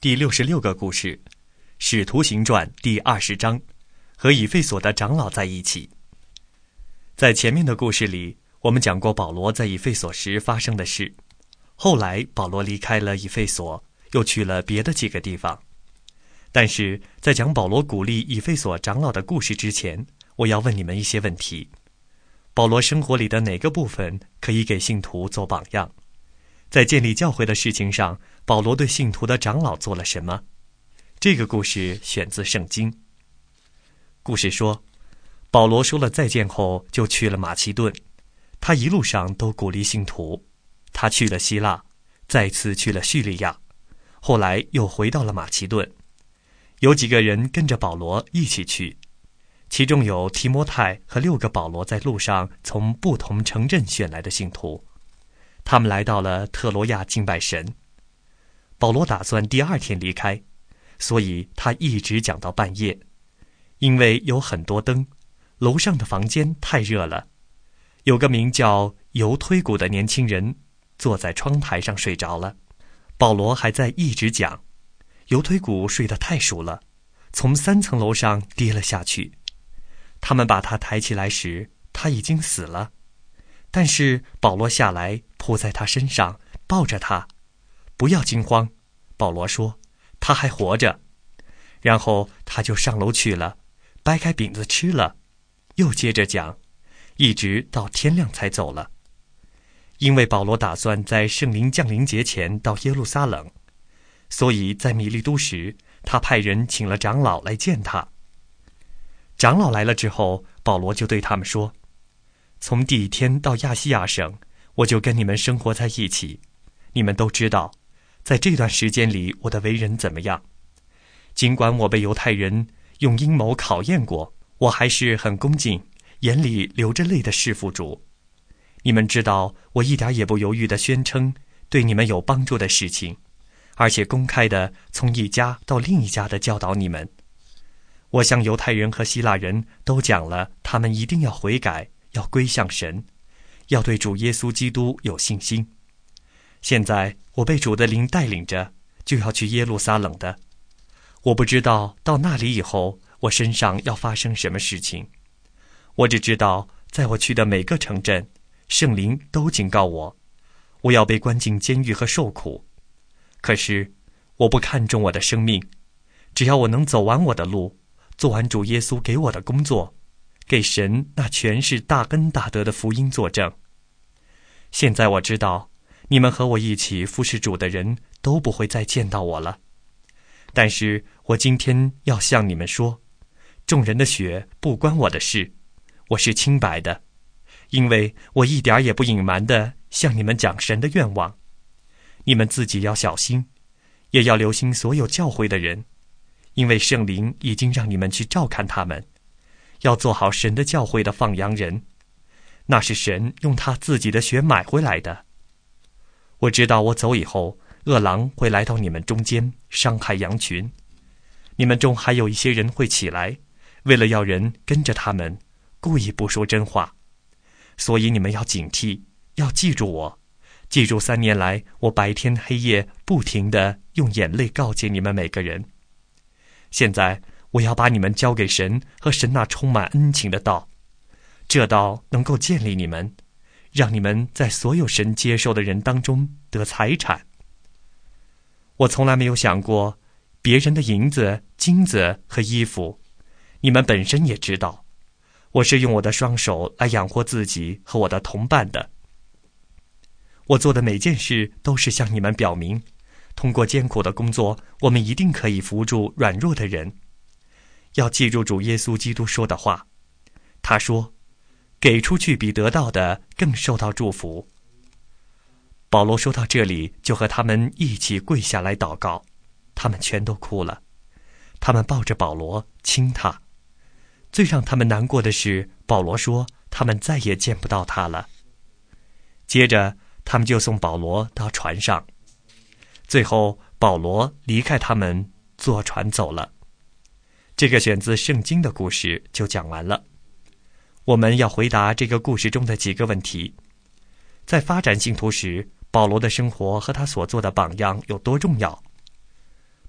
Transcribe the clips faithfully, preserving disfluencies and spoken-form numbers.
第六十六个故事，《使徒行传》第二十章，和以弗所的长老在一起。在前面的故事里，我们讲过保罗在以弗所时发生的事。后来保罗离开了以弗所，又去了别的几个地方。但是在讲保罗鼓励以弗所长老的故事之前，我要问你们一些问题。保罗生活里的哪个部分可以给信徒做榜样？在建立教会的事情上，保罗对信徒的长老做了什么？这个故事选自圣经。故事说，保罗说了再见后就去了马其顿，他一路上都鼓励信徒。他去了希腊，再次去了叙利亚，后来又回到了马其顿。有几个人跟着保罗一起去，其中有提摩太和六个保罗在路上从不同城镇选来的信徒。他们来到了特罗亚敬拜神。保罗打算第二天离开，所以他一直讲到半夜。因为有很多灯，楼上的房间太热了。有个名叫犹推古的年轻人坐在窗台上睡着了，保罗还在一直讲。犹推古睡得太熟了，从三层楼上跌了下去。他们把他抬起来时，他已经死了。但是保罗下来扑在他身上，抱着他。不要惊慌，保罗说，他还活着。然后他就上楼去了，掰开饼子吃了，又接着讲，一直到天亮才走了。因为保罗打算在圣灵降临节前到耶路撒冷，所以在米利都时，他派人请了长老来见他。长老来了之后，保罗就对他们说，从第一天到亚细亚省，我就跟你们生活在一起。你们都知道，在这段时间里我的为人怎么样。尽管我被犹太人用阴谋考验过，我还是很恭敬，眼里流着泪的侍奉主。你们知道，我一点也不犹豫地宣称对你们有帮助的事情，而且公开地从一家到另一家地教导你们。我向犹太人和希腊人都讲了，他们一定要悔改，要归向神，要对主耶稣基督有信心。现在我被主的灵带领着，就要去耶路撒冷的。我不知道到那里以后，我身上要发生什么事情。我只知道，在我去的每个城镇，圣灵都警告我，我要被关进监狱和受苦。可是我不看重我的生命，只要我能走完我的路，做完主耶稣给我的工作，给神那全是大恩大德的福音作证。现在我知道，你们和我一起服侍主的人都不会再见到我了。但是我今天要向你们说，众人的血不关我的事，我是清白的，因为我一点也不隐瞒地向你们讲神的愿望。你们自己要小心，也要留心所有教会的人，因为圣灵已经让你们去照看他们，要做好神的教会的放羊人，那是神用他自己的血买回来的。我知道我走以后，恶狼会来到你们中间，伤害羊群。你们中还有一些人会起来，为了要人跟着他们，故意不说真话。所以你们要警惕，要记住我，记住三年来我白天黑夜不停地用眼泪告诫你们每个人。现在我要把你们交给神和神那充满恩情的道，这道能够建立你们，让你们在所有神接受的人当中得财产。我从来没有想过别人的银子、金子和衣服，你们本身也知道，我是用我的双手来养活自己和我的同伴的。我做的每件事都是向你们表明，通过艰苦的工作，我们一定可以扶助软弱的人。要记住主耶稣基督说的话，他说，给出去比得到的更受到祝福。保罗说到这里，就和他们一起跪下来祷告，他们全都哭了。他们抱着保罗亲他。最让他们难过的是，保罗说他们再也见不到他了。接着他们就送保罗到船上，最后保罗离开他们，坐船走了。这个选自圣经的故事就讲完了。我们要回答这个故事中的几个问题。在发展信徒时，保罗的生活和他所做的榜样有多重要？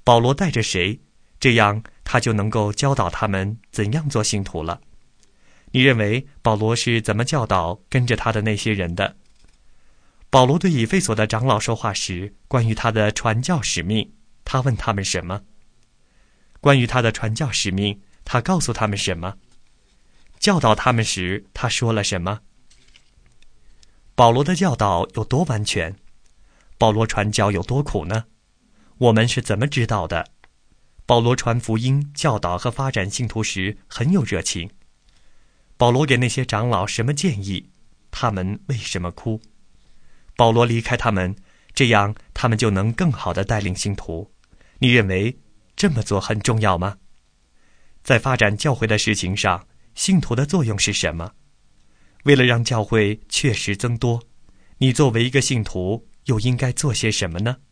保罗带着谁，这样他就能够教导他们怎样做信徒了。你认为保罗是怎么教导跟着他的那些人的？保罗对以弗所的长老说话时，关于他的传教使命，他问他们什么？关于他的传教使命，他告诉他们什么？教导他们时，他说了什么？保罗的教导有多完全？保罗传教有多苦呢？我们是怎么知道的？保罗传福音、教导和发展信徒时很有热情。保罗给那些长老什么建议？他们为什么哭？保罗离开他们，这样他们就能更好地带领信徒。你认为这么做很重要吗？在发展教会的事情上，信徒的作用是什么？为了让教会确实增多，你作为一个信徒又应该做些什么呢？